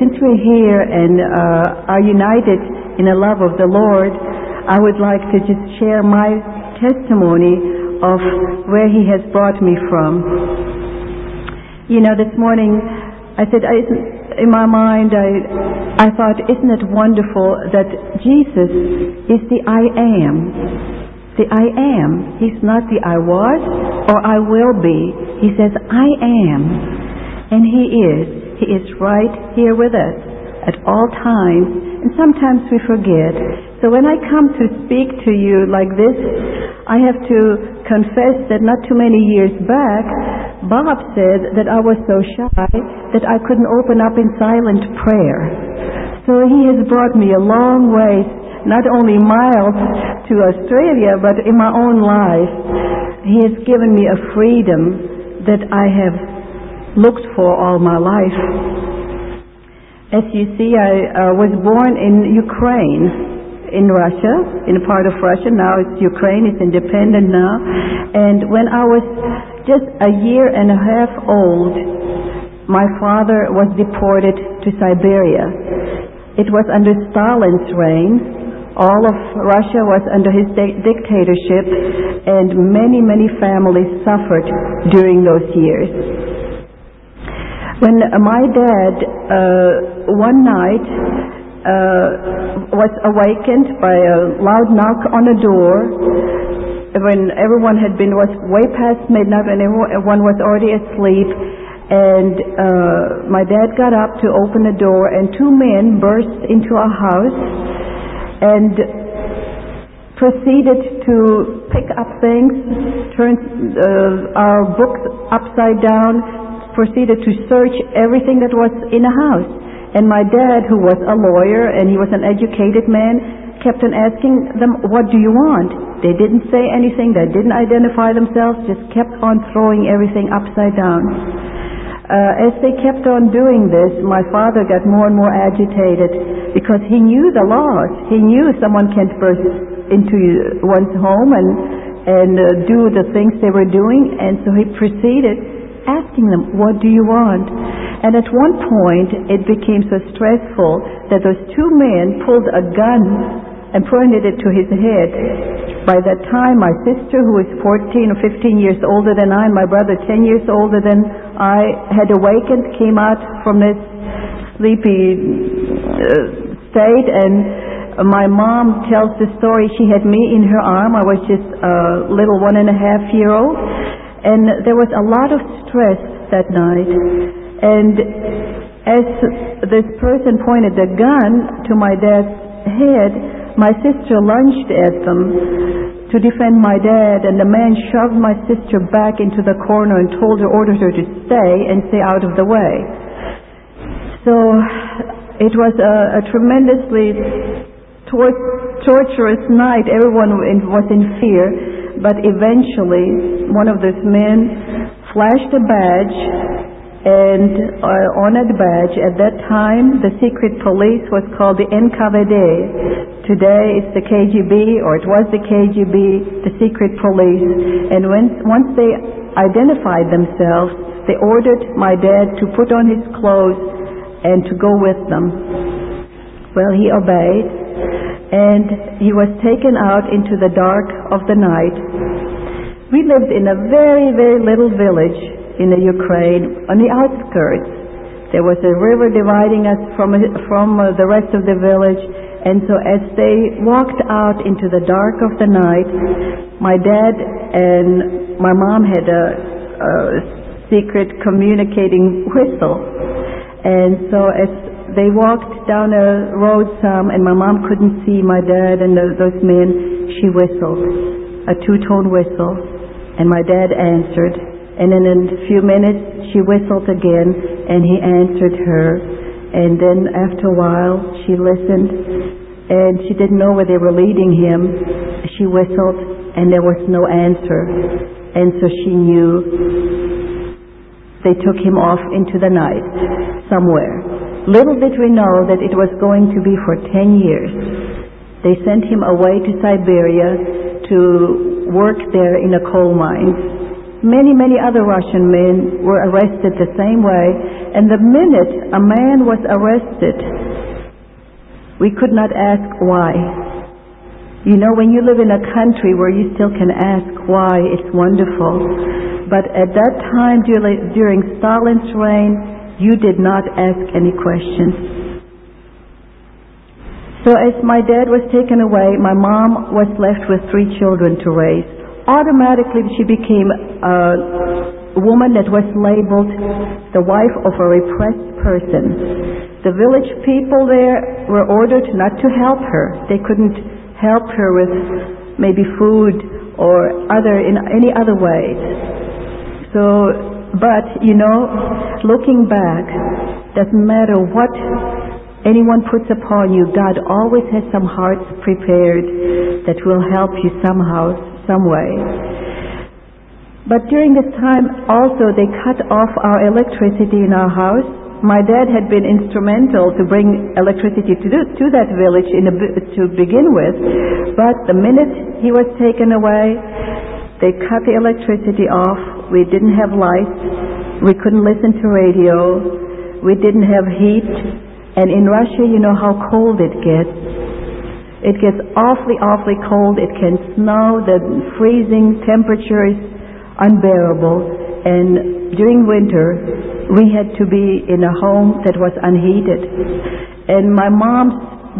since we're here and are united in the love of the Lord, I would like to just share my testimony of where He has brought me from. You know, this morning I said, in my mind, I thought, isn't it wonderful that Jesus is the I am? The I am. He's not the I was or I will be. He says, I am. And He is. He is right here with us at all times. And sometimes we forget. So when I come to speak to you like this, I have to confess that not too many years back, Bob said that I was so shy that I couldn't open up in silent prayer. So He has brought me a long way, not only miles to Australia, but in my own life. He has given me a freedom that I have looked for all my life. As you see, I was born in Ukraine, in Russia, in a part of Russia. Now it's Ukraine, it's independent now. And when I was just a year and a half old, my father was deported to Siberia. It was under Stalin's reign. All of Russia was under his dictatorship, and many, many families suffered during those years. When my dad one night was awakened by a loud knock on the door, when everyone was way past midnight and everyone was already asleep, and my dad got up to open the door, and two men burst into our house and proceeded to pick up things, turn our books upside down, proceeded to search everything that was in the house. And my dad, who was a lawyer and he was an educated man, kept on asking them, what do you want? They didn't say anything, they didn't identify themselves, just kept on throwing everything upside down. As they kept on doing this, my father got more and more agitated because he knew the laws. He knew someone can't burst into one's home and do the things they were doing, and so he proceeded asking them, what do you want? And at one point it became so stressful that those two men pulled a gun and pointed it to his head. By that time my sister, who was 14 or 15 years older than I, and my brother 10 years older than I, had awakened, came out from this sleepy state, and my mom tells the story. She had me in her arm. I was just a little 1.5-year-old, and there was a lot of stress that night. And as this person pointed the gun to my dad's head, my sister lunged at them to defend my dad, and the man shoved my sister back into the corner and ordered her to stay out of the way. So it was a tremendously torturous night. Everyone was in fear, but eventually one of those men flashed a badge, and on that badge, at that time, the secret police was called the NKVD. Today it's the KGB, or it was the KGB, the secret police. And once they identified themselves, they ordered my dad to put on his clothes and to go with them. Well, he obeyed, and he was taken out into the dark of the night. We lived in a very, very little village in the Ukraine, on the outskirts. There was a river dividing us from the rest of the village, and so as they walked out into the dark of the night, my dad and my mom had a secret communicating whistle, and so as they walked down a road and my mom couldn't see my dad and those men, she whistled, a two-tone whistle, and my dad answered. And then in a few minutes she whistled again, and he answered her. And then after a while she listened, and she didn't know where they were leading him. She whistled, and there was no answer. And so she knew they took him off into the night somewhere. Little did we know that it was going to be for 10 years. They sent him away to Siberia to work there in a coal mine. Many other Russian men were arrested the same way, and the minute a man was arrested, we could not ask why. You know, when you live in a country where you still can ask why, it's wonderful. But at that time, during Stalin's reign, you did not ask any questions. So as my dad was taken away, my mom was left with 3 children to raise. Automatically, she became a woman that was labeled the wife of a repressed person. The village people there were ordered not to help her. They couldn't help her with maybe food or in any other ways. So, but you know, looking back, doesn't matter what anyone puts upon you, God always has some hearts prepared that will help you somehow, some way. But during this time also they cut off our electricity in our house. My dad had been instrumental to bring electricity to that village to begin with, but the minute he was taken away, they cut the electricity off. We didn't have lights, we couldn't listen to radio, we didn't have heat, and in Russia you know how cold it gets. It gets awfully cold. It can snow. The freezing temperature is unbearable, and during winter we had to be in a home that was unheated. And my mom's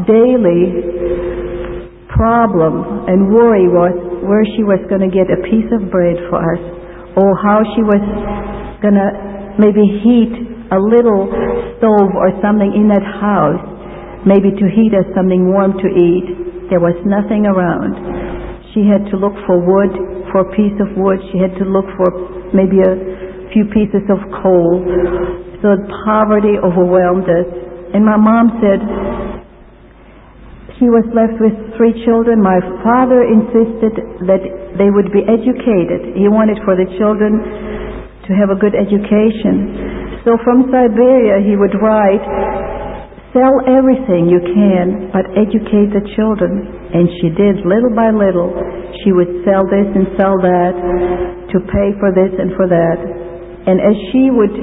daily problem and worry was where she was going to get a piece of bread for us, or how she was going to maybe heat a little stove or something in that house, maybe to heat us something warm to eat. There was nothing around. She had to look for wood, for a piece of wood. She had to look for maybe a few pieces of coal. So poverty overwhelmed us. And my mom said she was left with 3 children. My father insisted that they would be educated. He wanted for the children to have a good education. So from Siberia he would write, "Sell everything you can, but educate the children." And she did, little by little. She would sell this and sell that to pay for this and for that. And as she would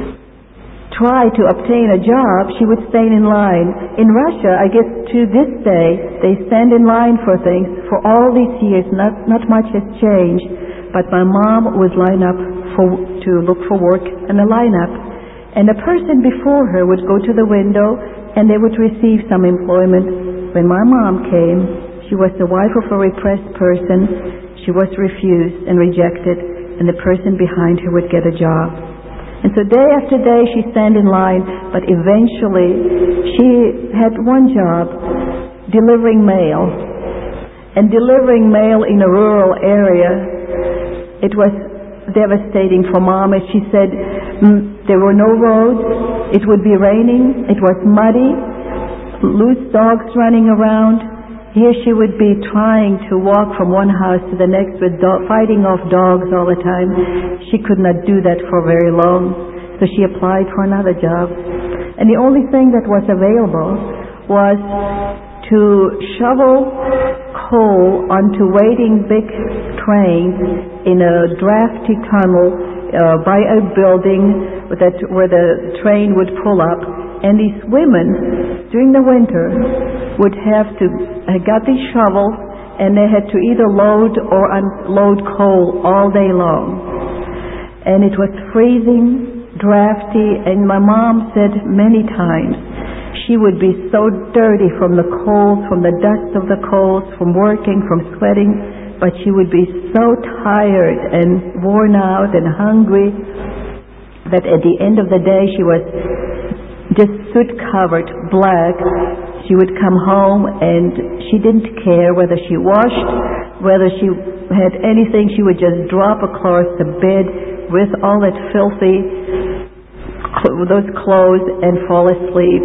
try to obtain a job, she would stand in line. In Russia, I guess to this day, they stand in line for things. For all these years, not much has changed. But my mom would line up to look for work in a lineup. And a person before her would go to the window and they would receive some employment. When my mom came, she was the wife of a repressed person. She was refused and rejected, and the person behind her would get a job. And so day after day she stand in line, but eventually she had one job, delivering mail. And delivering mail in a rural area, it was devastating for Mom. As she said, there were no roads, it would be raining, it was muddy, loose dogs running around. Here she would be trying to walk from one house to the next with fighting off dogs all the time. She could not do that for very long, so she applied for another job. And the only thing that was available was to shovel coal onto waiting big trains in a drafty tunnel by a building where the train would pull up. And these women, during the winter, would have to got these shovels, and they had to either load or unload coal all day long. And it was freezing, drafty, and my mom said many times she would be so dirty from the cold, from the dust of the coals, from working, from sweating, but she would be so tired and worn out and hungry that at the end of the day she was just soot-covered, black. She would come home and she didn't care whether she washed, whether she had anything. She would just drop across the bed with all that filthy, those clothes, and fall asleep.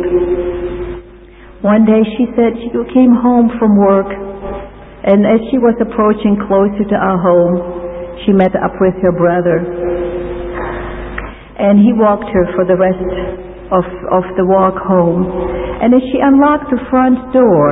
One day she said she came home from work, and as she was approaching closer to our home, she met up with her brother. And he walked her for the rest of the walk home. And as she unlocked the front door,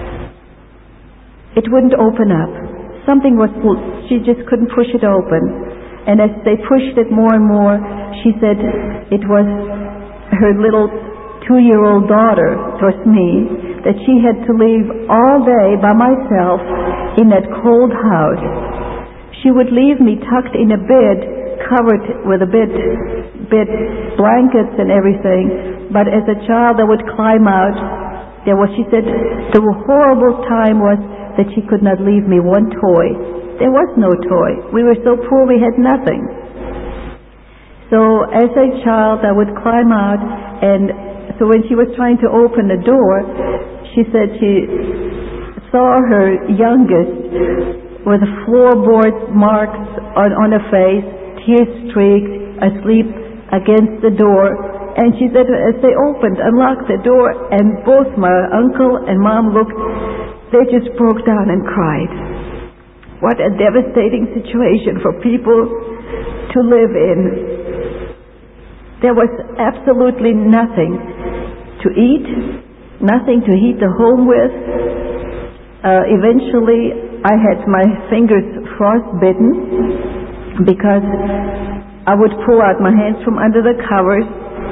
it wouldn't open up. Something was, she just couldn't push it open. And as they pushed it more and more, she said it was her little 2-year-old daughter, it was me, that she had to leave all day by myself in that cold house. She would leave me tucked in a bed, covered with a bed blankets and everything. But as a child, I would climb out. She said, the horrible time was that she could not leave me one toy. There was no toy. We were so poor we had nothing. So as a child, I would climb out, and so when she was trying to open the door, she said she saw her youngest with floorboard marks on her face, tear streaked, asleep against the door. And she said as they unlocked the door, and both my uncle and mom looked, they just broke down and cried. What a devastating situation for people to live in. There was absolutely nothing to eat, nothing to heat the home with. Eventually, I had my fingers frostbitten because I would pull out my hands from under the covers.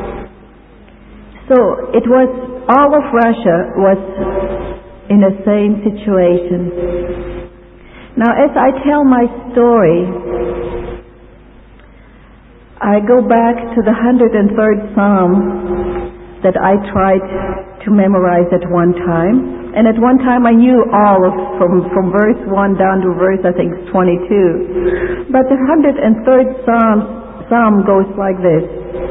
So it was, all of Russia was in the same situation. Now, as I tell my story, I go back to the 103rd Psalm that I tried to memorize at one time. And at one time I knew all of, from verse 1 down to verse, I think, 22. But the 103rd Psalm goes like this.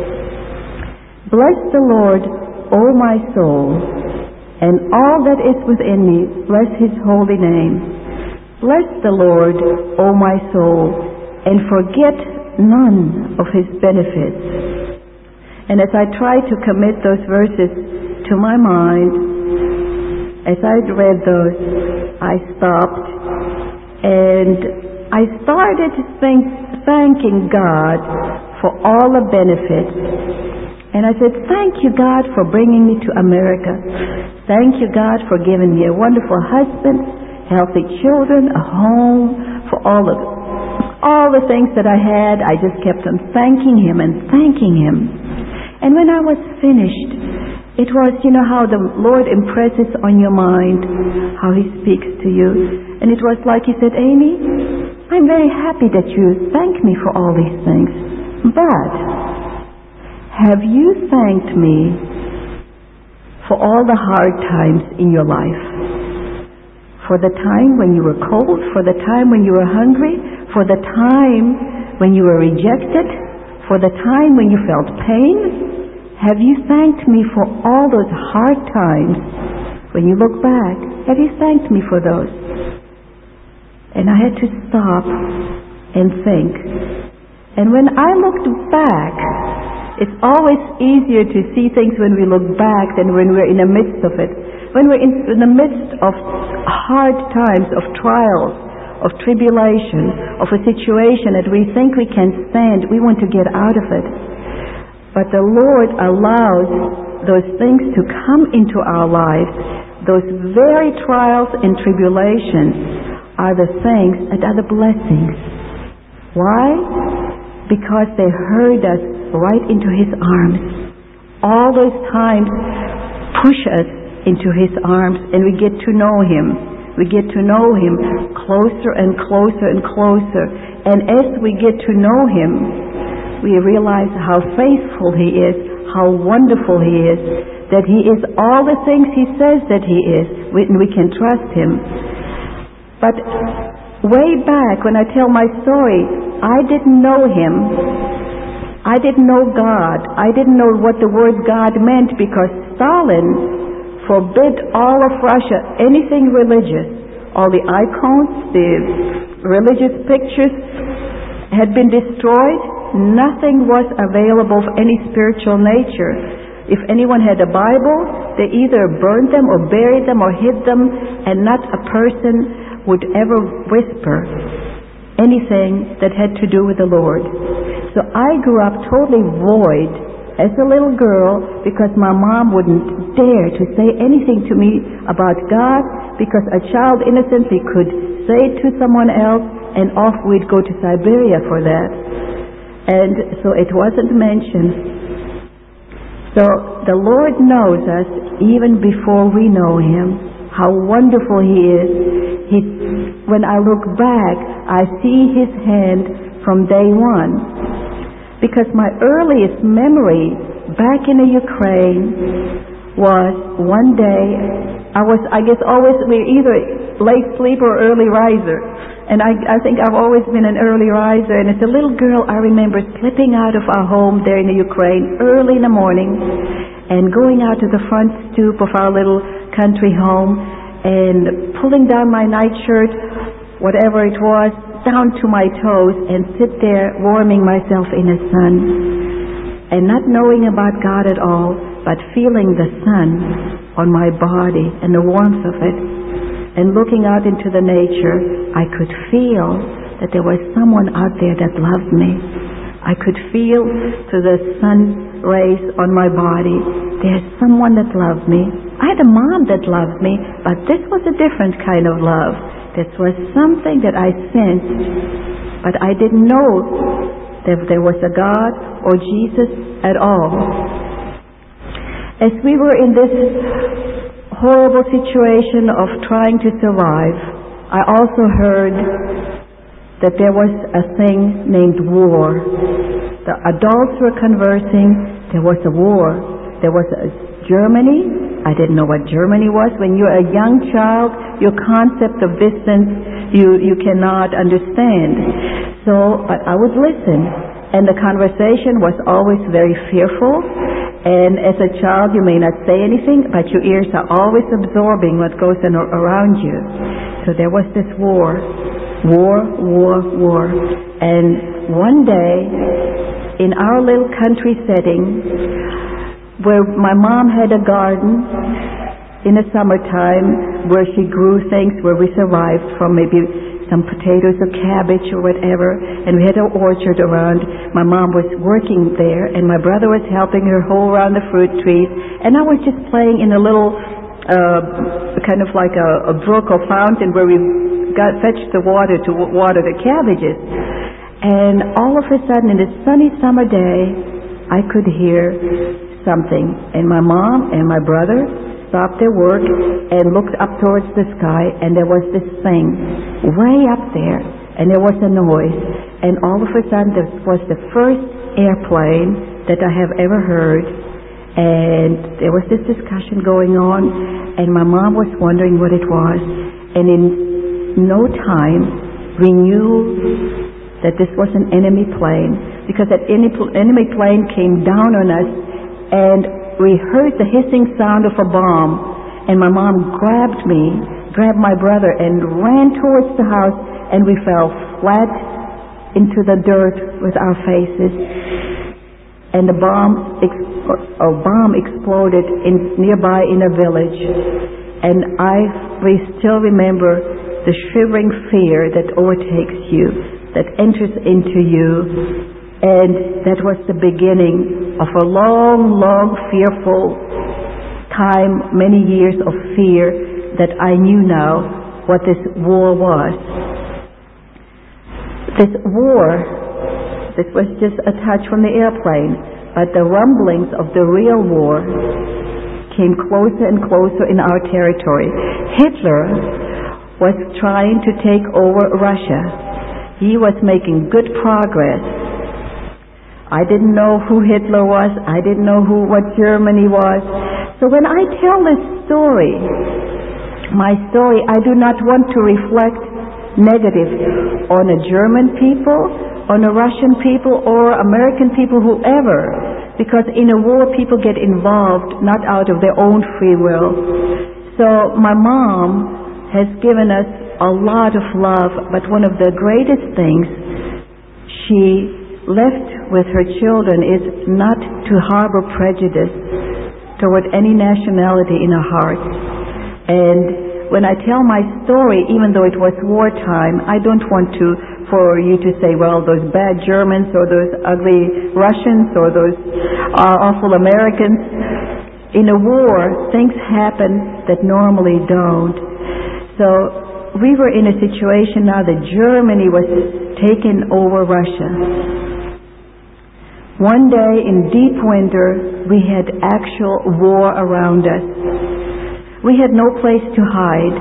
Bless the Lord, O my soul, and all that is within me, bless his holy name. Bless the Lord, O my soul, and forget none of his benefits. And as I tried to commit those verses to my mind, as I read those, I stopped and I started thanking God for all the benefits. And I said, thank you, God, for bringing me to America. Thank you, God, for giving me a wonderful husband, healthy children, a home, for all the things that I had. I just kept on thanking him and thanking him. And when I was finished, it was, you know how the Lord impresses on your mind, how he speaks to you. And it was like he said, Amy, I'm very happy that you thank me for all these things. But have you thanked me for all the hard times in your life? For the time when you were cold, for the time when you were hungry, for the time when you were rejected, for the time when you felt pain? Have you thanked me for all those hard times? When you look back, have you thanked me for those? And I had to stop and think. And when I looked back, it's always easier to see things when we look back than when we're in the midst of it. When we're in the midst of hard times, of trials, of tribulation, of a situation that we think we can stand, we want to get out of it. But the Lord allows those things to come into our lives. Those very trials and tribulations are the things that are the blessings. Why? Because they herd us right into his arms. All those times push us into his arms, and we get to know him. We get to know him closer and closer and closer. And as we get to know him, we realize how faithful he is, how wonderful he is, that he is all the things he says that he is. We can trust him. But way back when I tell my story, I didn't know him. I didn't know God. I didn't know what the word God meant, because Stalin forbid all of Russia anything religious. All the icons, the religious pictures had been destroyed. Nothing was available of any spiritual nature. If anyone had a Bible, they either burned them or buried them or hid them, and not a person would ever whisper anything that had to do with the Lord. So I grew up totally void as a little girl, because my mom wouldn't dare to say anything to me about God, because a child innocently could say it to someone else, and off we'd go to Siberia for that. And so it wasn't mentioned. So the Lord knows us even before we know Him, how wonderful He is. When I look back, I see His hand from day one. Because my earliest memory back in the Ukraine was one day, I guess always, we're either late sleeper or early riser. And I think I've always been an early riser. And as a little girl, I remember slipping out of our home there in the Ukraine early in the morning and going out to the front stoop of our little country home and pulling down my nightshirt, whatever it was, down to my toes and sit there warming myself in the sun. And not knowing about God at all, but feeling the sun on my body and the warmth of it. And looking out into the nature, I could feel that there was someone out there that loved me. I could feel through the sun rays on my body, there's someone that loved me. I had a mom that loved me, but this was a different kind of love. This was something that I sensed, but I didn't know that there was a God or Jesus at all. As we were in this horrible situation of trying to survive, I also heard that there was a thing named war. The adults were conversing, there was a war. There was a Germany. I didn't know what Germany was. When you're a young child, your concept of distance, you cannot understand. So, but I would listen. And the conversation was always very fearful. And as a child, you may not say anything, but your ears are always absorbing what goes on around you. So there was this war. And one day, in our little country setting, where my mom had a garden in the summertime, where she grew things, where we survived from maybe some potatoes or cabbage or whatever, and we had an orchard around. My mom was working there, and my brother was helping her hoe around the fruit trees, and I was just playing in a little kind of like a brook or fountain where we fetched the water to water the cabbages. And all of a sudden, in a sunny summer day, I could hear something, and my mom and my brother stopped their work and looked up towards the sky, and there was this thing way up there, and there was a noise, and all of a sudden this was the first airplane that I have ever heard, and there was this discussion going on, and my mom was wondering what it was, and in no time we knew that this was an enemy plane, because that enemy plane came down on us, and we heard the hissing sound of a bomb, and my mom grabbed my brother, and ran towards the house, and we fell flat into the dirt with our faces. And the bomb exploded nearby in a village, and we still remember the shivering fear that overtakes you, that enters into you. And that was the beginning of a long, long, fearful time, many years of fear, that I knew now what this war was. This war, this was just a touch from the airplane, but the rumblings of the real war came closer and closer in our territory. Hitler was trying to take over Russia. He was making good progress. I didn't know who Hitler was. I didn't know what Germany was. So when I tell this story, my story, I do not want to reflect negative on the German people, on the Russian people, or American people, whoever. Because in a war, people get involved not out of their own free will. So my mom has given us a lot of love, but one of the greatest things she left with her children is not to harbor prejudice toward any nationality in her heart. And when I tell my story, even though it was wartime, I don't want for you to say, well, those bad Germans or those ugly Russians or those awful Americans. In a war, things happen that normally don't. So we were in a situation now that Germany was taking over Russia. One day in deep winter, we had actual war around us. We had no place to hide.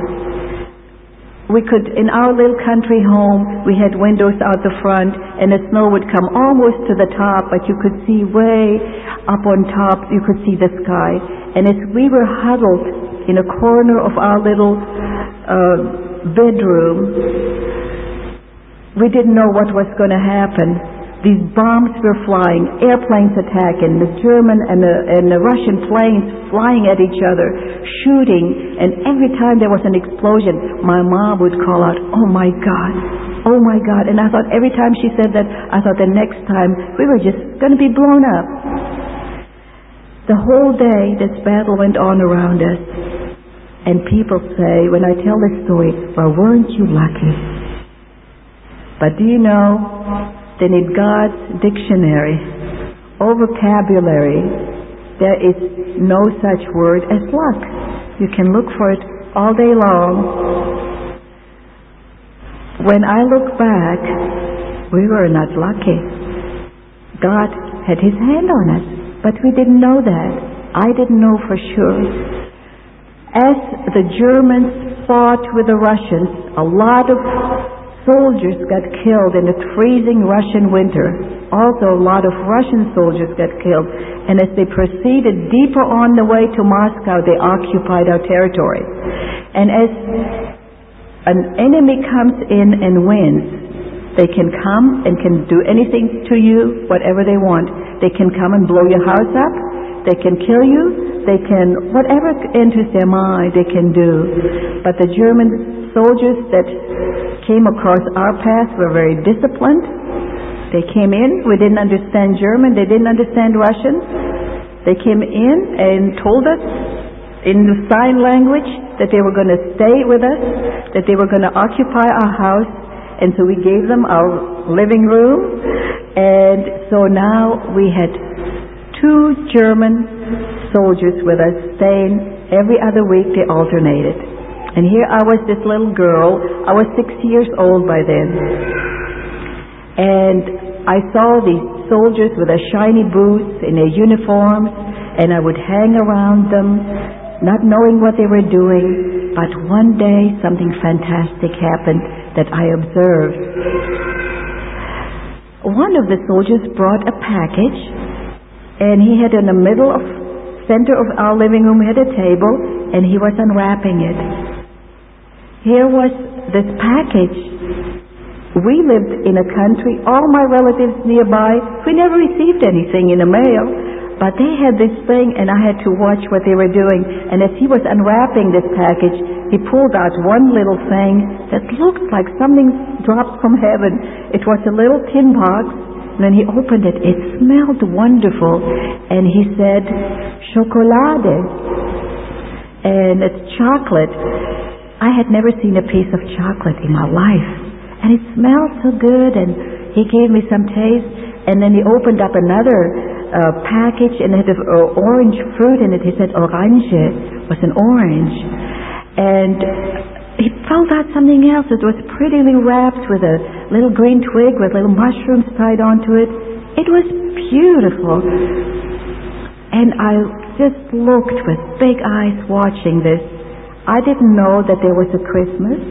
In our little country home, we had windows out the front, and the snow would come almost to the top, but you could see way up on top, you could see the sky. And as we were huddled in a corner of our little bedroom, we didn't know what was going to happen. These bombs were flying, airplanes attacking, the German and the Russian planes flying at each other, shooting, and every time there was an explosion, my mom would call out, "Oh my God, oh my God." And I thought every time she said that, I thought the next time we were just going to be blown up. The whole day this battle went on around us. And people say, when I tell this story, "Well, weren't you lucky?" But do you know that in God's dictionary or vocabulary, there is no such word as luck. You can look for it all day long. When I look back, we were not lucky. God had His hand on us, but we didn't know that. I didn't know for sure. As the Germans fought with the Russians, a lot of soldiers got killed in the freezing Russian winter. Also, a lot of Russian soldiers got killed. And as they proceeded deeper on the way to Moscow, they occupied our territory. And as an enemy comes in and wins, they can come and can do anything to you, whatever they want. They can come and blow your house up. They can kill you. They can, whatever enters their mind, they can do. But the German soldiers that came across our path were very disciplined. They came in. We didn't understand German. They didn't understand Russian. They came in and told us in the sign language that they were going to stay with us, that they were going to occupy our house. And so we gave them our living room. And so now we had 2 German soldiers with us staying every other week. They alternated. And here I was, this little girl. I was 6 years old by then. And I saw these soldiers with their shiny boots and their uniforms, and I would hang around them, not knowing what they were doing. But one day something fantastic happened that I observed. One of the soldiers brought a package, and he had in the center of our living room, we had a table, and he was unwrapping it. Here was this package. We lived in a country, all my relatives nearby, we never received anything in the mail, but they had this thing and I had to watch what they were doing. And as he was unwrapping this package, he pulled out one little thing that looked like something dropped from heaven. It was a little tin box, and then he opened it. It smelled wonderful, and he said, "Chocolade," and it's chocolate. I had never seen a piece of chocolate in my life. And it smelled so good, and he gave me some taste. And then he opened up another package, and it had orange fruit in it. He said orange was an orange. And he pulled out something else. It was prettily wrapped with a little green twig with little mushrooms tied onto it. It was beautiful. And I just looked with big eyes watching this. I didn't know that there was a Christmas.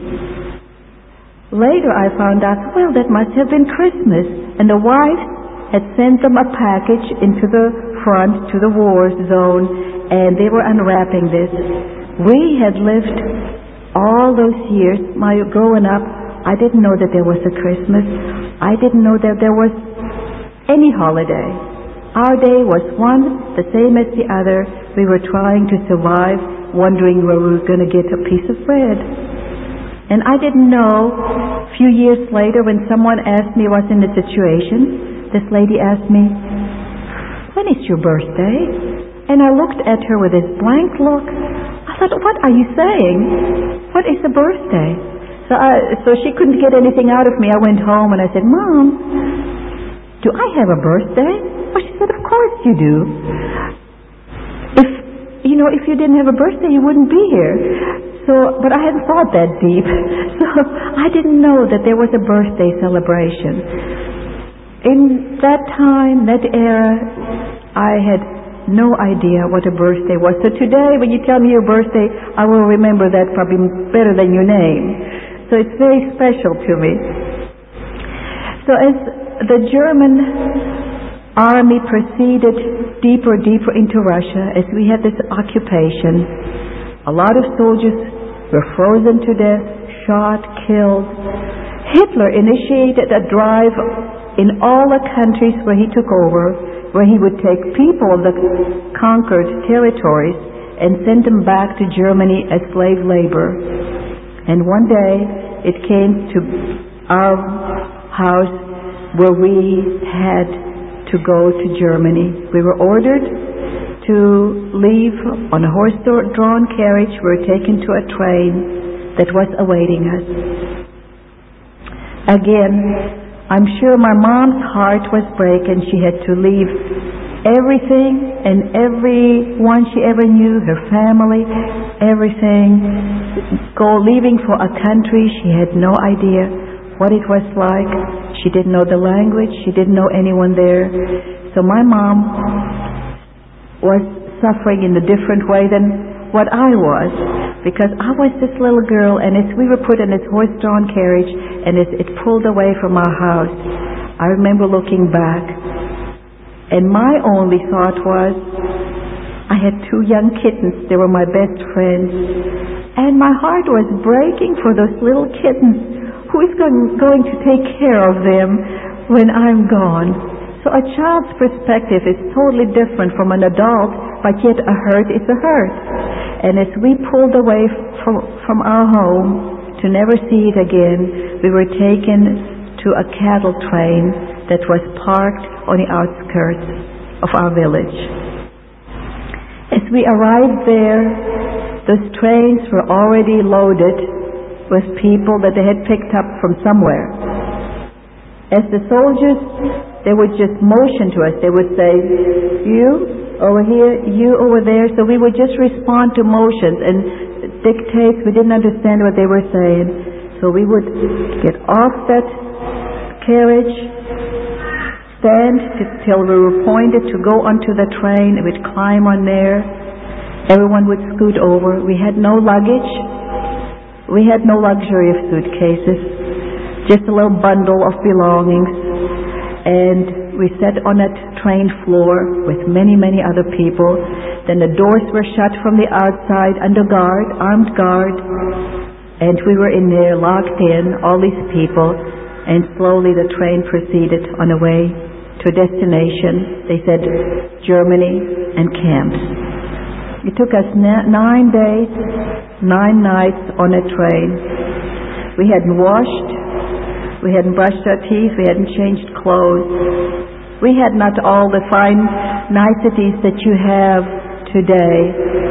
Later I found out, well, that must have been Christmas. And the wife had sent them a package into the front to the war zone, and they were unwrapping this. We had lived all those years, my growing up, I didn't know that there was a Christmas. I didn't know that there was any holiday. Our day was one, the same as the other. We were trying to survive, wondering where we were going to get a piece of bread. And I didn't know, a few years later when someone asked me I was in the situation, this lady asked me, "When is your birthday?" And I looked at her with this blank look. I thought, what are you saying? What is a birthday? So she couldn't get anything out of me. I went home and I said, "Mom, do I have a birthday?" Well, she said, "Of course you do. If you didn't have a birthday, you wouldn't be here." But I hadn't thought that deep. So I didn't know that there was a birthday celebration. in that time, that era, I had no idea what a birthday was. So today, when you tell me your birthday, I will remember that probably better than your name. So it's very special to me. So as the German army proceeded deeper into Russia, as we had this occupation, a lot of soldiers were frozen to death, shot, killed. Hitler initiated a drive in all the countries where he took over, where he would take people of the conquered territories and send them back to Germany as slave labor. And one day it came to our house where we had to go to Germany. We were ordered to leave on a horse-drawn carriage. We were taken to a train that was awaiting us. Again, I'm sure my mom's heart was breaking. She had to leave everything and everyone she ever knew, her family, everything, leaving for a country she had no idea what it was like. She didn't know the language. She didn't know anyone there. So my mom was suffering in a different way than what I was, because I was this little girl, and as we were put in this horse-drawn carriage and as it pulled away from our house, I remember looking back, and my only thought was, I had 2 young kittens. They were my best friends, and my heart was breaking for those little kittens. Who is going to take care of them when I'm gone? So a child's perspective is totally different from an adult, but yet a hurt is a hurt. And as we pulled away from our home to never see it again, we were taken to a cattle train that was parked on the outskirts of our village. As we arrived there, those trains were already loaded with people that they had picked up from somewhere. As the soldiers, they would just motion to us. They would say, you over here, you over there. So we would just respond to motions and dictates. We didn't understand what they were saying. So we would get off that carriage, stand till we were pointed to go onto the train. We'd climb on there. Everyone would scoot over. We had no luggage. We had no luxury of suitcases, just a little bundle of belongings. And we sat on that train floor with many other people. Then the doors were shut from the outside under guard, armed guard. And we were in there, locked in, all these people. And slowly the train proceeded on the way to a destination. They said Germany and camps. It took us 9 days, 9 nights on a train. We hadn't washed, we hadn't brushed our teeth, we hadn't changed clothes. We had not all the fine niceties that you have today.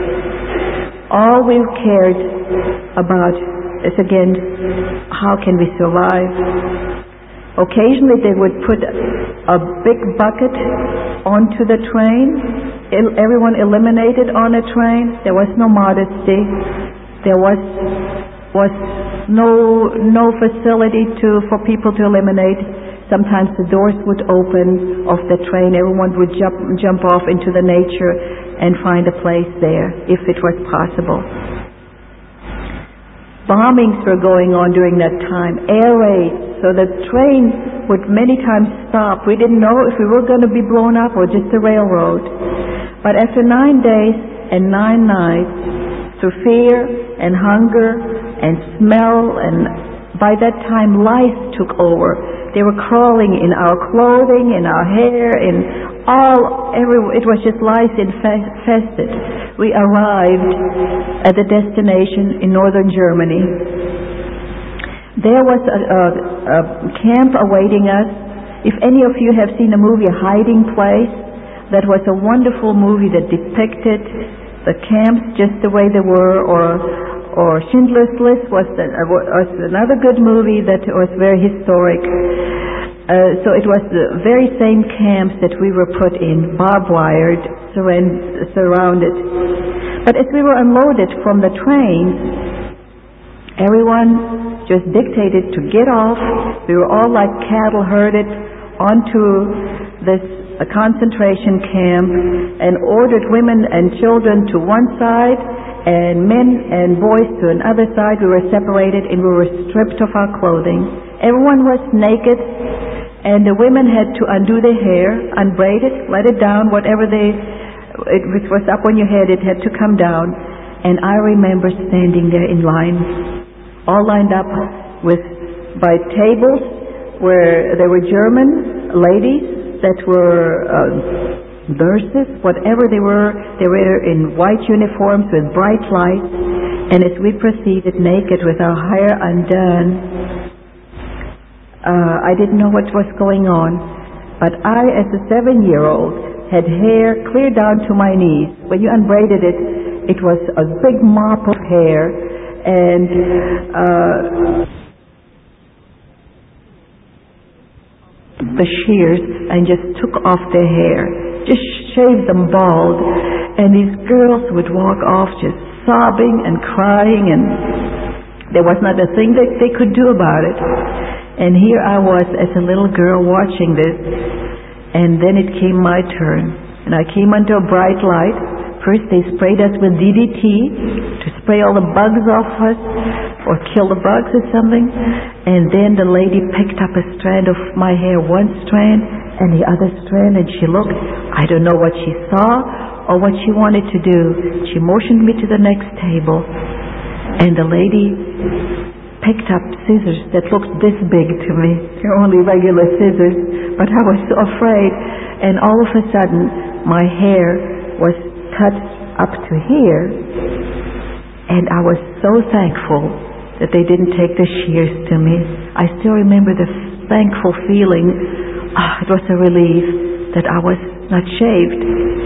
All we cared about is, again, how can we survive? Occasionally they would put a big bucket onto the train. Everyone eliminated on a train. There was no modesty. There was no facility for people to eliminate. Sometimes the doors would open of the train. Everyone would jump off into the nature and find a place there, if it was possible. Bombings were going on during that time, air raids, so the train would many times stop. We didn't know if we were going to be blown up or just a railroad. But after 9 days and 9 nights, through fear and hunger and smell, and by that time lice took over. They were crawling in our clothing, in our hair, it was just lice infested. We arrived at the destination in northern Germany. There was a camp awaiting us. If any of you have seen the movie Hiding Place, that was a wonderful movie that depicted the camps just the way they were, or Schindler's List was another good movie that was very historic. So it was the very same camps that we were put in, barbed wired, surrounded. But as we were unloaded from the train, everyone just dictated to get off. We were all like cattle herded onto this concentration camp and ordered women and children to one side and men and boys to another side. We were separated and we were stripped of our clothing. Everyone was naked, and the women had to undo their hair, unbraid it, let it down, which was up on your head, it had to come down. And I remember standing there in line, all lined up by tables where there were German ladies that were nurses, whatever they were in white uniforms with bright lights. And as we proceeded naked with our hair undone, I didn't know what was going on, but I, as a 7-year-old, had hair clear down to my knees. When you unbraided it, it was a big mop of hair, and the shears, and just took off their hair, just shaved them bald, and these girls would walk off just sobbing and crying, and there was not a thing that they could do about it. And here I was as a little girl watching this, and then it came my turn, and I came under a bright light. First they sprayed us with DDT to spray all the bugs off us or kill the bugs or something, and then the lady picked up a strand of my hair, one strand and the other strand, and she looked. I don't know what she saw or what she wanted to do. She motioned me to the next table, and the lady picked up scissors that looked this big to me. They're only regular scissors, but I was so afraid. And all of a sudden, my hair was cut up to here, and I was so thankful that they didn't take the shears to me. I still remember the thankful feeling. It was a relief that I was not shaved.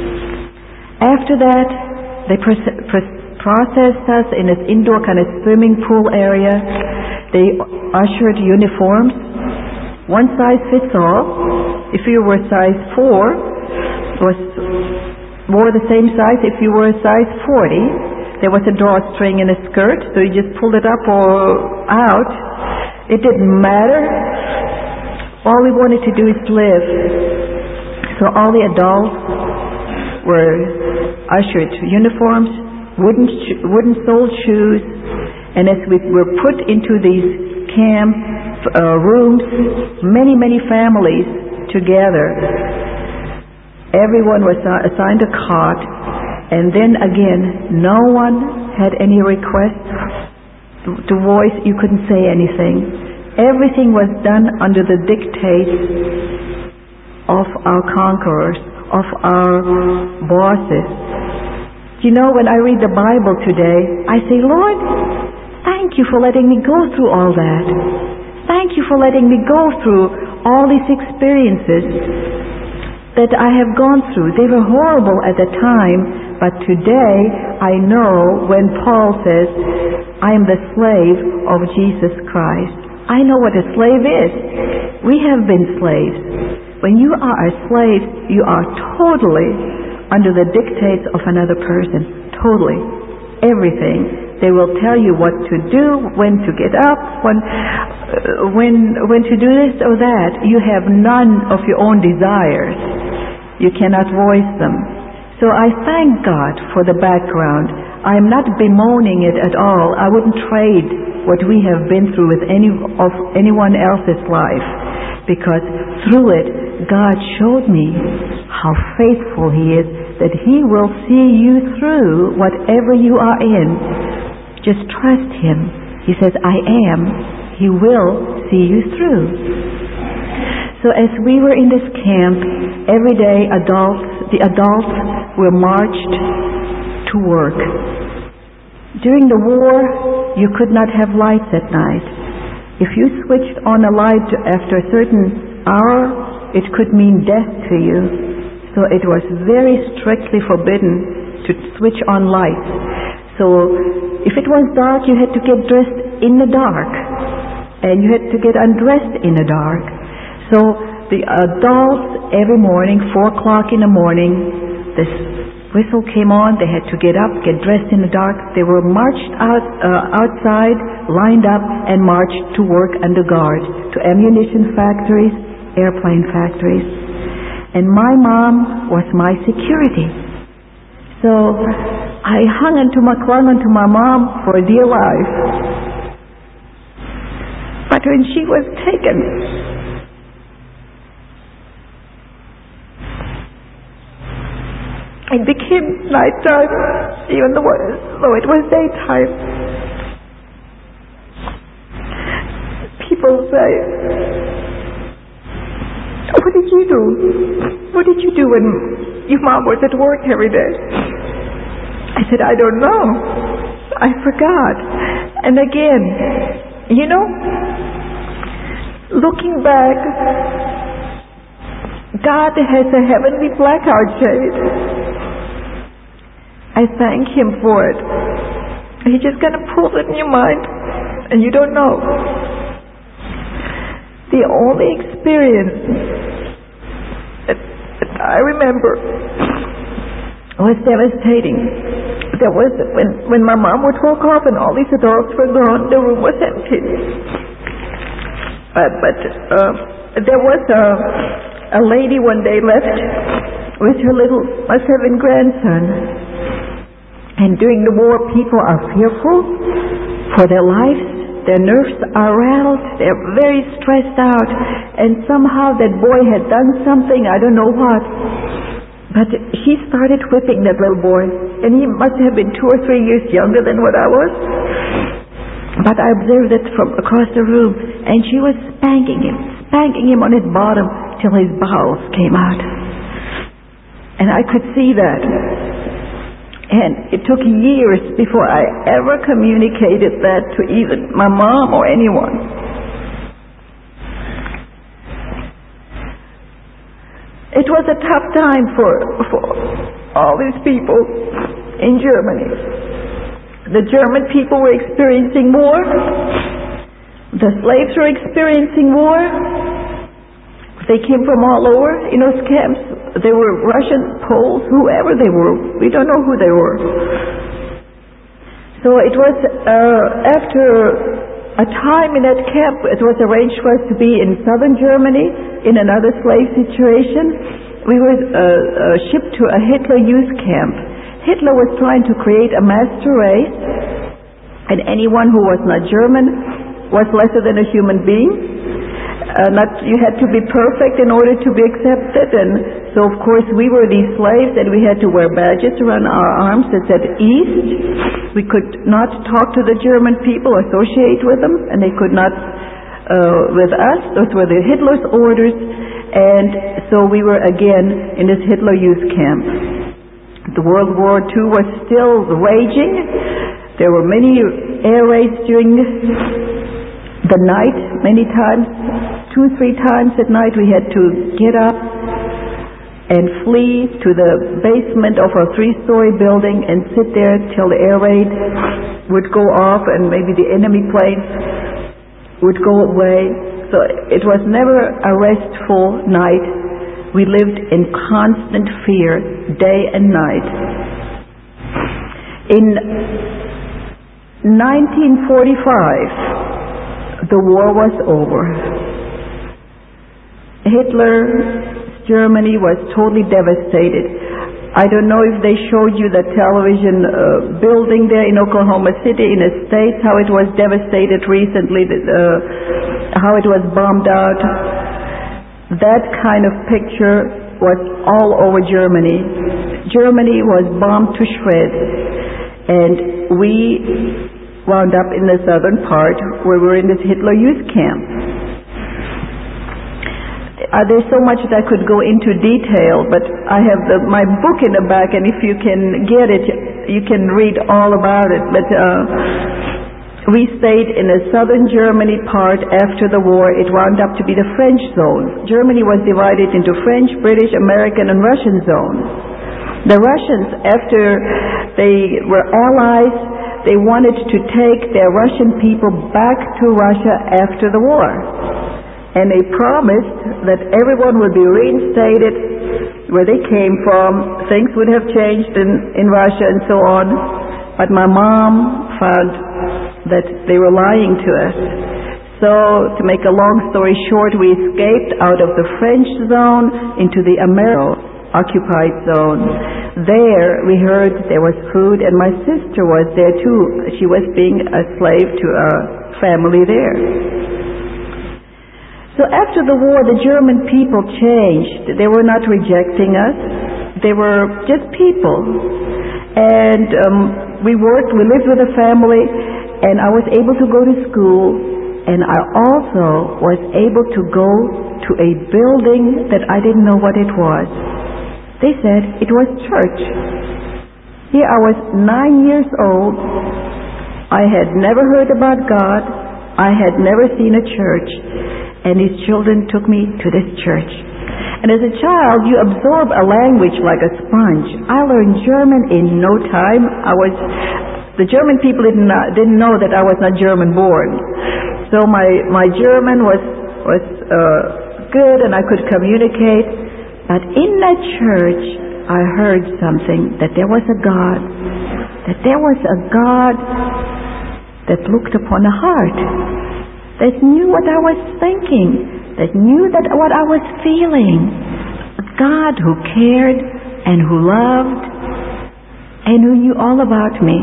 After that, they processed us in this indoor kind of swimming pool area. They ushered uniforms. One size fits all. If you were size 4, wore the same size. If you were a size 40, there was a drawstring in a skirt, so you just pulled it up or out. It didn't matter. All we wanted to do is live. So all the adults were ushered to uniforms, wooden-soled shoes, and as we were put into these camp rooms, many families together, everyone was assigned a cot, and then again, no one had any request to voice. You couldn't say anything. Everything was done under the dictates of our conquerors, of our bosses. You know, when I read the Bible today, I say, Lord, thank you for letting me go through all that. Thank you for letting me go through all these experiences that I have gone through. They were horrible at the time, but today I know when Paul says, I am the slave of Jesus Christ. I know what a slave is. We have been slaves. When you are a slave, you are totally under the dictates of another person. Totally. Everything. They will tell you what to do, when to get up, when to do this or that. You have none of your own desires. You cannot voice them. So I thank God for the background. I am not bemoaning it at all. I wouldn't trade what we have been through with anyone else's life, because through it, God showed me how faithful He is, that He will see you through whatever you are in. Just trust Him. He says, I am. He will see you through. So as we were in this camp, every day the adults were marched to work. During the war, you could not have lights at night. If you switched on a light after a certain hour, it could mean death to you. So it was very strictly forbidden to switch on lights. So if it was dark, you had to get dressed in the dark, and you had to get undressed in the dark. So the adults, every morning, 4 o'clock in the morning, this whistle came on, they had to get up, get dressed in the dark. They were marched outside, lined up, and marched to work under guard, to ammunition factories, airplane factories. And my mom was my security. So I clung onto my mom for dear life. But when she was taken, it became nighttime, even though it was daytime. People say, "What did you do? What did you do when your mom was at work every day?" I said, "I don't know. I forgot." And again, looking back, God has a heavenly blackout shade. I thank Him for it. He's just going to pull it in your mind, and you don't know. The only experience that I remember was devastating. There was when my mom would walk off and all these adults were gone, the room was empty. But there was a lady one day left with her little 7 grandson. And during the war, people are fearful for their lives. Their nerves are rattled. They're very stressed out. And somehow that boy had done something, I don't know what. But she started whipping that little boy. And he must have been 2 or 3 years younger than what I was. But I observed it from across the room. And she was spanking him on his bottom till his bowels came out. And I could see that. And it took years before I ever communicated that to even my mom or anyone. It was a tough time for all these people in Germany. The German people were experiencing war. The slaves were experiencing war. They came from all over in those camps. They were Russian, Poles, whoever they were. We don't know who they were. So it was after a time in that camp, it was arranged for us to be in southern Germany in another slave situation. We were shipped to a Hitler youth camp. Hitler was trying to create a master race, and anyone who was not German was lesser than a human being. You had to be perfect in order to be accepted, and so of course we were these slaves, and we had to wear badges around our arms that said East. We could not talk to the German people, associate with them, and they could not with us. Those were the Hitler's orders, and so we were again in this Hitler youth camp. The World War II was still raging. There were many air raids during the night, many times, 2-3 times at night we had to get up and flee to the basement of a 3-story building and sit there till the air raid would go off and maybe the enemy planes would go away. So it was never a restful night. We lived in constant fear, day and night. In 1945, the war was over. Hitler's Germany was totally devastated. I don't know if they showed you the television building there in Oklahoma City in the States, how it was devastated recently, how it was bombed out. That kind of picture was all over Germany. Germany was bombed to shreds, and we wound up in the southern part where we were in this Hitler youth camp. There's so much that I could go into detail, but I have my book in the back, and if you can get it, you can read all about it. But we stayed in the southern Germany part after the war. It wound up to be the French zone. Germany was divided into French, British, American, and Russian zones. The Russians, after they were allies, they wanted to take their Russian people back to Russia after the war. And they promised that everyone would be reinstated where they came from. Things would have changed in Russia and so on. But my mom found that they were lying to us. So, to make a long story short, we escaped out of the French zone into the American-occupied zone. There, we heard there was food, and my sister was there too. She was being a slave to a family there. So after the war, the German people changed. They were not rejecting us. They were just people. And we lived with a family, and I was able to go to school. And I also was able to go to a building that I didn't know what it was. They said it was church. Here I was 9 years old. I had never heard about God. I had never seen a church. And these children took me to this church. And as a child, you absorb a language like a sponge. I learned German in no time. The German people didn't know that I was not German born. So my German was good, and I could communicate. But in that church, I heard something, that there was a God. That there was a God that looked upon the heart, that knew what I was thinking, that knew what I was feeling. A God who cared and who loved and who knew all about me.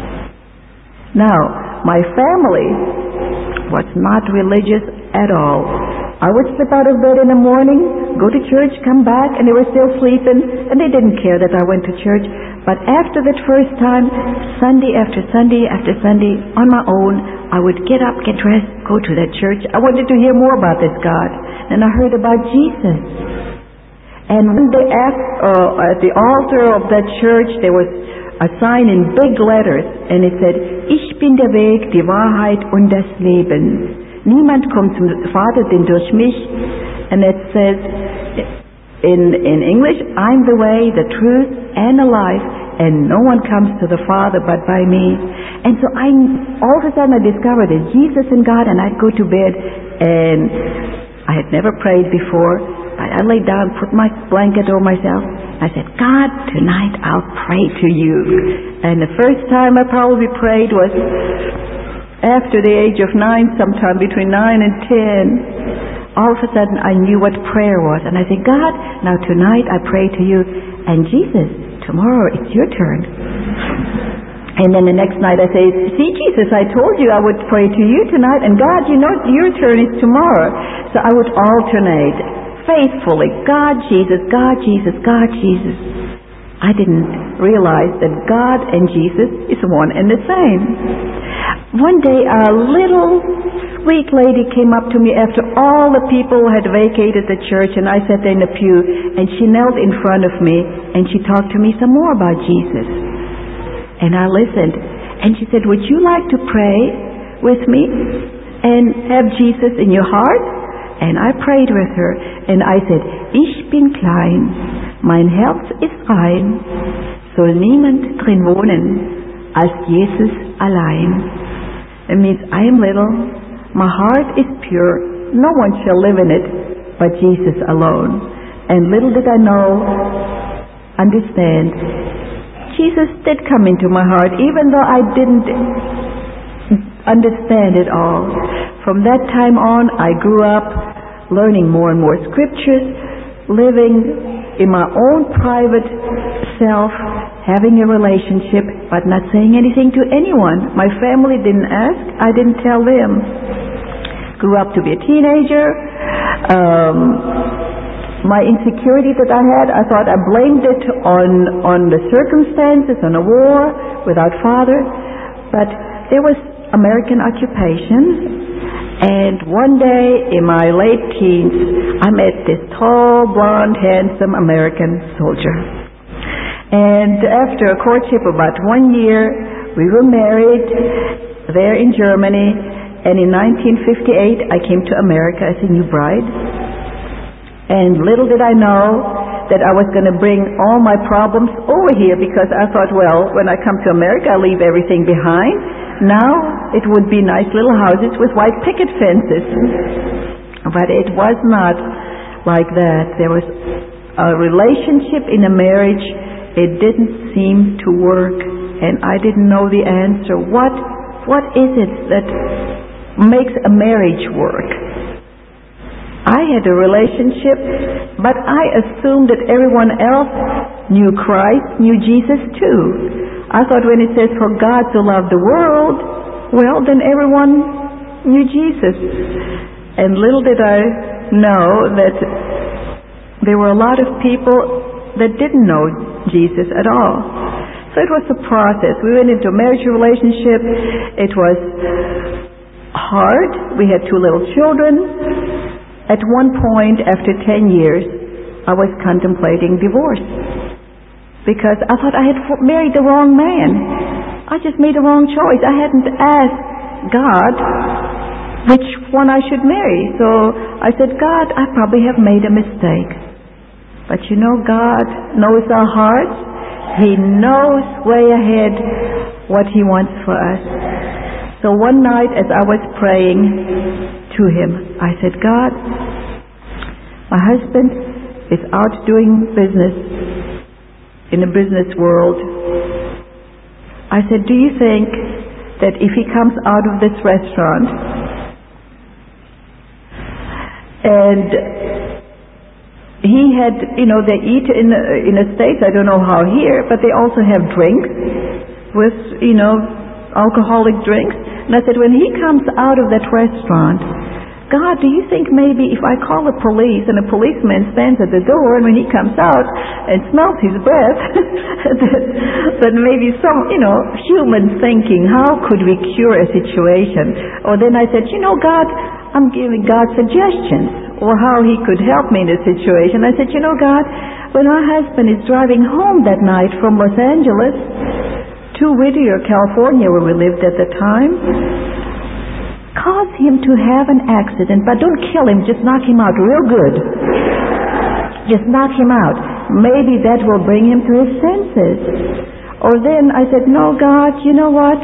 Now, my family was not religious at all. I would slip out of bed in the morning, go to church, come back, and they were still sleeping, and they didn't care that I went to church. But after that first time, Sunday after Sunday after Sunday, on my own, I would get up, get dressed, go to that church. I wanted to hear more about this God. And I heard about Jesus. And one day at the altar of that church, there was a sign in big letters, and it said, "Ich bin der Weg, die Wahrheit und das Leben. Niemand kommt zum Vater denn durch mich." And it says in English, "I'm the way, the truth, and the life, and no one comes to the Father but by me." And so all of a sudden I discovered that Jesus and God, and I'd go to bed, and I had never prayed before. I laid down, put my blanket over myself. I said, "God, tonight I'll pray to you." And the first time I probably prayed was after the age of 9, sometime between 9 and 10. All of a sudden I knew what prayer was. And I said, "God, now tonight I pray to you. And Jesus, tomorrow it's your turn." And then the next night I say, "See, Jesus, I told you I would pray to you tonight. And God, you know your turn is tomorrow." So I would alternate faithfully, God, Jesus, God, Jesus, God, Jesus. I didn't realize that God and Jesus is one and the same. One day a little sweet lady came up to me after all the people had vacated the church, and I sat there in the pew, and she knelt in front of me, and she talked to me some more about Jesus. And I listened, and she said, "Would you like to pray with me and have Jesus in your heart?" And I prayed with her, and I said, "Ich bin klein, mein Herz ist rein, soll niemand drin wohnen, als Jesus allein." It means I am little, my heart is pure, no one shall live in it but Jesus alone. And little did I understand, Jesus did come into my heart, even though I didn't understand it all. From that time on, I grew up learning more and more scriptures, living in my own private self, having a relationship, but not saying anything to anyone. My family didn't ask, I didn't tell them. Grew up to be a teenager. My insecurity that I had, I thought I blamed it on the circumstances, on the war, without father. But there was American occupation. And one day in my late teens, I met this tall, blonde, handsome American soldier. And after a courtship of about 1 year, we were married there in Germany. And in 1958, I came to America as a new bride. And little did I know that I was going to bring all my problems over here, because I thought, well, when I come to America, I'll leave everything behind. Now it would be nice little houses with white picket fences. But it was not like that. There was a relationship in a marriage. It didn't seem to work, and I didn't know the answer. What is it that makes a marriage work. I had a relationship, but I assumed that everyone else knew Christ, knew Jesus too. I thought when it says for God to love the world, well, then everyone knew Jesus. And little did I know that there were a lot of people that didn't know Jesus at all. So it was a process. We went into a marriage relationship. It was hard. We had 2 little children. At one point, after 10 years, I was contemplating divorce because I thought I had married the wrong man. I just made the wrong choice. I hadn't asked God which one I should marry. So I said, God, I probably have made a mistake. But you know, God knows our hearts. He knows way ahead what He wants for us. So one night as I was praying to Him, I said, God, my husband is out doing business in the business world. I said, do you think that if he comes out of this restaurant and he had, they eat in the States, I don't know how here, but they also have drinks with, alcoholic drinks. And I said, when he comes out of that restaurant, God, do you think maybe if I call the police and a policeman stands at the door and when he comes out and smells his breath, that maybe some, human thinking, how could we cure a situation? Or then I said, God, I'm giving God suggestions or how He could help me in this situation. I said, God, when my husband is driving home that night from Los Angeles to Whittier, California, where we lived at the time, cause him to have an accident, but don't kill him, just knock him out real good. Just knock him out. Maybe that will bring him to his senses. Or then I said, no, God, you know what?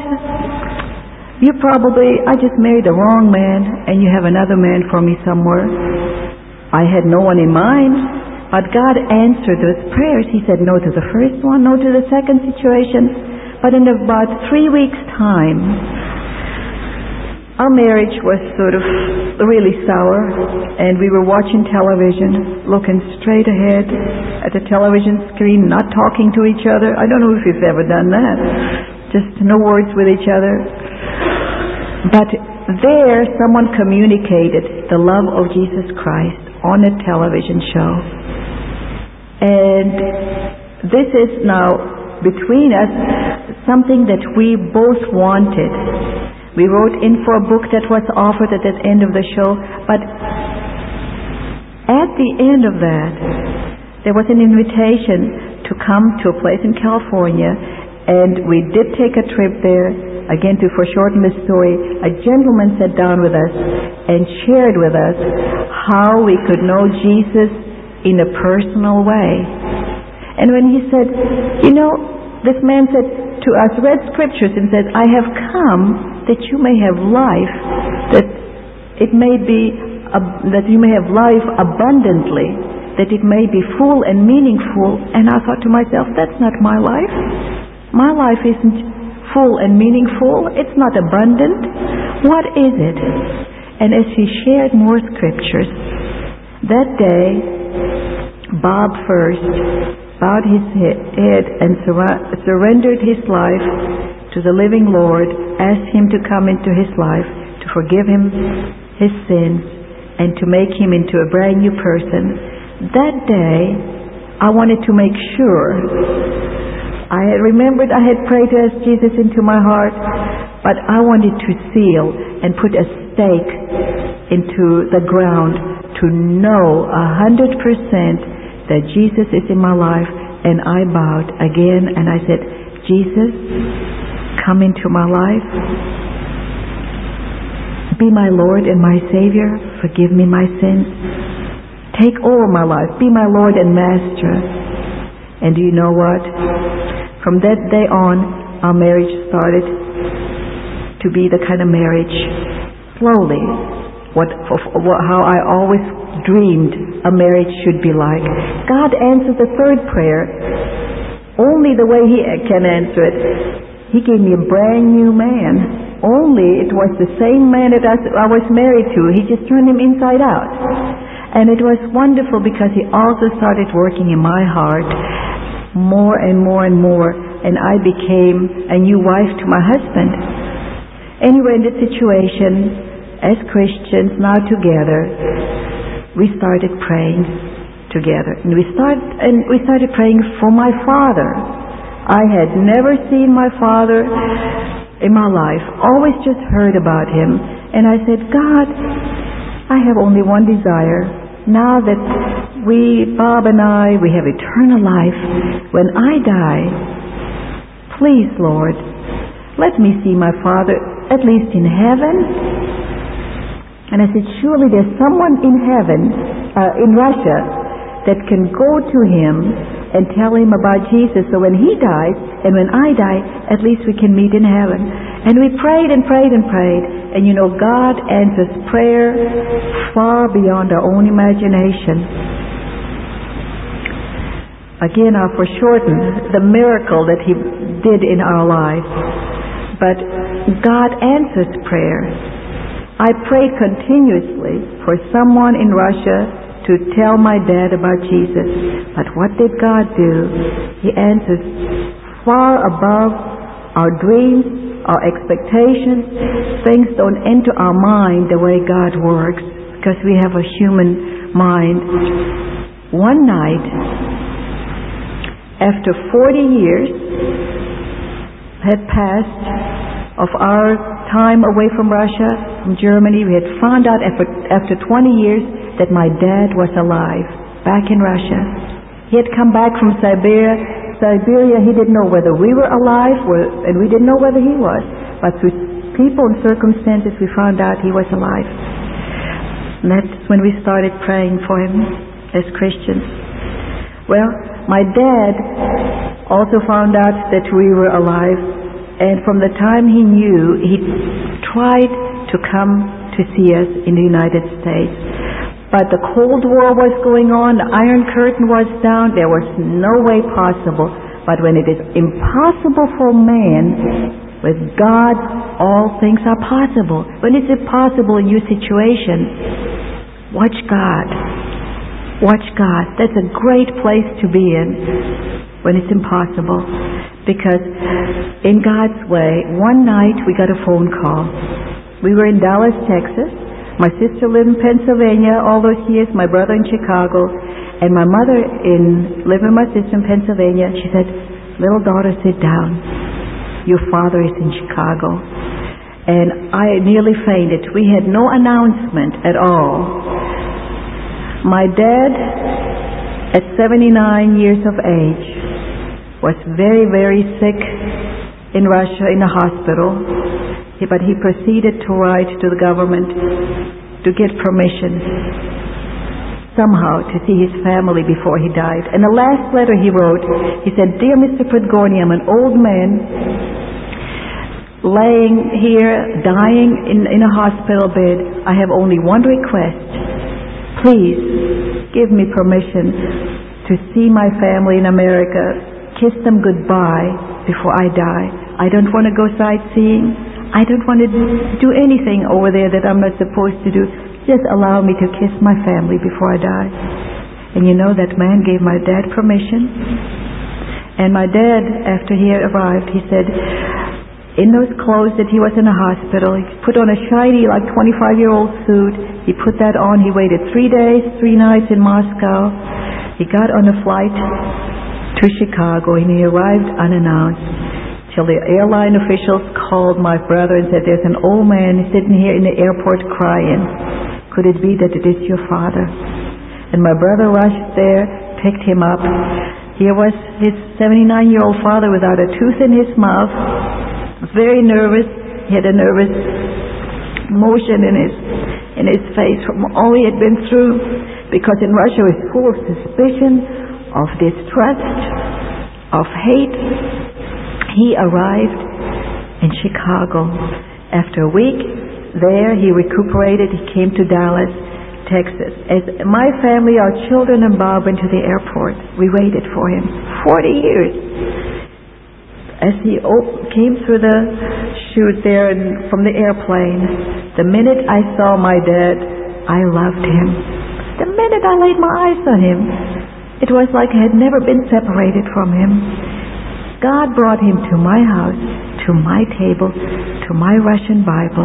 I just married the wrong man, and you have another man for me somewhere. I had no one in mind, but God answered those prayers. He said no to the first one, no to the second situation. But in about 3 weeks' time, our marriage was sort of really sour, and we were watching television, looking straight ahead at the television screen, not talking to each other. I don't know if you've ever done that. Just no words with each other. But there, someone communicated the love of Jesus Christ on a television show. And this is now, between us, something that we both wanted. We wrote in for a book that was offered at the end of the show, but at the end of that, there was an invitation to come to a place in California, and we did take a trip there. Again, to foreshorten the story, a gentleman sat down with us and shared with us how we could know Jesus in a personal way. And when he said, this man said to us, read scriptures and said, I have come that you may have life, that you may have life abundantly, that it may be full and meaningful. And I thought to myself, that's not my life. My life isn't full and meaningful. It's not abundant. What is it? And as he shared more scriptures, that day, Bob first bowed his head and surrendered his life to the living Lord, asked Him to come into his life, to forgive him his sins, and to make him into a brand new person. That day, I wanted to make sure. I had remembered I had prayed to ask Jesus into my heart, but I wanted to seal and put a stake into the ground to know 100% that Jesus is in my life. And I bowed again and I said, Jesus, come into my life. Be my Lord and my Savior. Forgive me my sins. Take over my life. Be my Lord and Master. And do you know what? From that day on, our marriage started to be the kind of marriage, slowly, how I always dreamed a marriage should be like. God answered the third prayer only the way He can answer it. He gave me a brand new man. only it was the same man that I was married to. He just turned him inside out. And it was wonderful because he also started working in my heart more and more and more, and I became a new wife to my husband. Anyway, in this situation, as Christians now together, we started praying together. And we started praying for my father. I had never seen my father in my life, always just heard about him. And I said, God, I have only one desire. Now that Bob and I, we have eternal life, when I die, please, Lord, let me see my father at least in heaven. And I said, surely there's someone in heaven, in Russia, that can go to him and tell him about Jesus, so when he dies and when I die, at least we can meet in heaven. And we prayed and prayed and prayed, and you know, God answers prayer far beyond our own imagination. Again, I'll foreshorten the miracle that he did in our lives. But God answers prayer. I prayed continuously for someone in Russia to tell my dad about Jesus. But what did God do? He answers far above our dreams, our expectations. Things don't enter our mind the way God works, because we have a human mind. One night, after 40 years had passed of our time away from Russia, from Germany, we had found out after 20 years that my dad was alive, back in Russia. He had come back from Siberia. He didn't know whether we were alive, and we didn't know whether he was. But through people and circumstances, we found out he was alive. And that's when we started praying for him as Christians. Well, my dad also found out that we were alive, and from the time he knew, he tried to come to see us in the United States. But the Cold War was going on, the Iron Curtain was down, there was no way possible. But when it is impossible for man, with God all things are possible. When it's impossible in your situation, watch God. Watch God. That's a great place to be in when it's impossible. Because in God's way, one night we got a phone call. We were in Dallas, Texas. My sister lived in Pennsylvania all those years, my brother in Chicago, and my mother lived with my sister in Pennsylvania. She said, little daughter, sit down. Your father is in Chicago. And I nearly fainted. We had no announcement at all. My dad, at 79 years of age, was very, very sick in Russia in a hospital. But he proceeded to write to the government to get permission somehow to see his family before he died. And the last letter he wrote, he said, Dear Mr. Podgorny, I'm an old man laying here, dying in a hospital bed. I have only one request. Please give me permission to see my family in America, kiss them goodbye before I die. I don't want to go sightseeing. I don't want to do anything over there that I'm not supposed to do. Just allow me to kiss my family before I die. And you know, that man gave my dad permission. And my dad, after he arrived, he said, in those clothes that he was in a hospital, he put on a shiny, like 25-year-old suit. He put that on. He waited 3 days, 3 nights in Moscow. He got on a flight to Chicago, and he arrived unannounced. Till the airline officials called my brother and said, there's an old man sitting here in the airport crying. Could it be that it is your father? And my brother rushed there, picked him up. Here was his 79-year-old father without a tooth in his mouth, very nervous. He had a nervous motion in his face from all he had been through, because in Russia it was full of suspicion, of distrust, of hate. He arrived in Chicago. After a week there, he recuperated. He came to Dallas, Texas. As my family, our children and Bob went to the airport, we waited for him 40 years. as he came through the chute there and from the airplane, the minute I saw my dad, I loved him. The minute I laid my eyes on him, it was like I had never been separated from him. God brought him to my house, to my table, to my Russian Bible.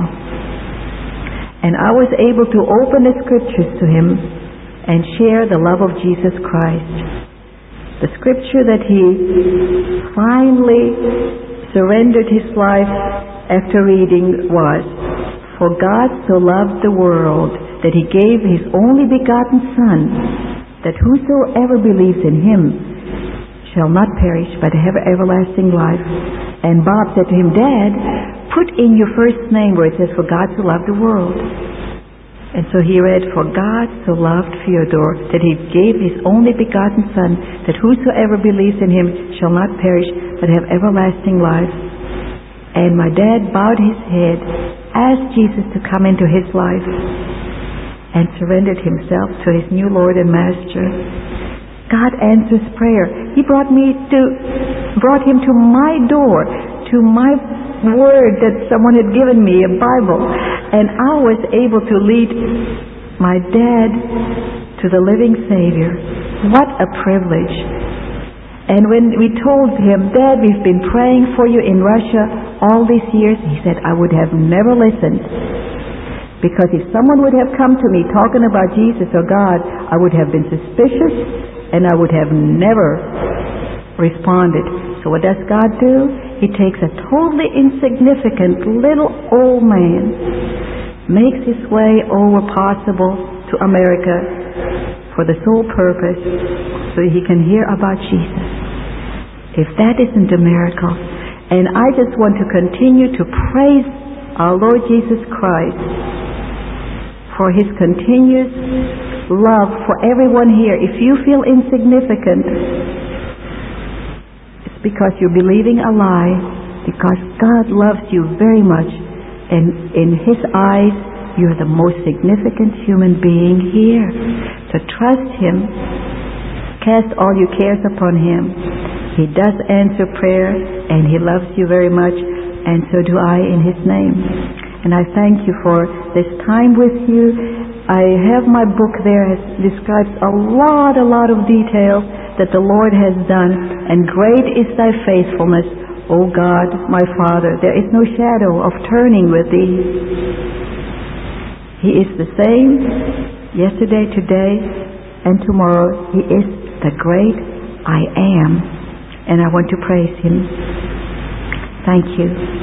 And I was able to open the scriptures to him and share the love of Jesus Christ. The scripture that he finally surrendered his life after reading was, "For God so loved the world that he gave his only begotten Son, that whosoever believes in him shall not perish but have everlasting life." And Bob said to him, "Dad, put in your first name where it says, 'For God so loved the world.'" And so he read, "For God so loved Fyodor that he gave his only begotten Son, that whosoever believes in him shall not perish but have everlasting life." And my dad bowed his head, asked Jesus to come into his life, and surrendered himself to his new Lord and Master. God answers prayer. He brought him to my door, to my word that someone had given me, a Bible, and I was able to lead my dad to the living Savior. What a privilege. And when we told him, "Dad, we've been praying for you in Russia all these years," he said, "I would have never listened. Because if someone would have come to me talking about Jesus or God, I would have been suspicious and I would have never responded." So what does God do? He takes a totally insignificant little old man, makes his way over possible to America for the sole purpose so he can hear about Jesus. If that isn't a miracle. And I just want to continue to praise our Lord Jesus Christ for his continuous love for everyone here. If you feel insignificant, it's because you're believing a lie, because God loves you very much, and in his eyes you're the most significant human being here. So trust him, cast all your cares upon him. He does answer prayer, and he loves you very much, and so do I in his name. And I thank you for this time with you. I have my book there. It describes a lot of details that the Lord has done. And great is thy faithfulness, O God, my Father. There is no shadow of turning with thee. He is the same yesterday, today, and tomorrow. He is the great I am. And I want to praise him. Thank you.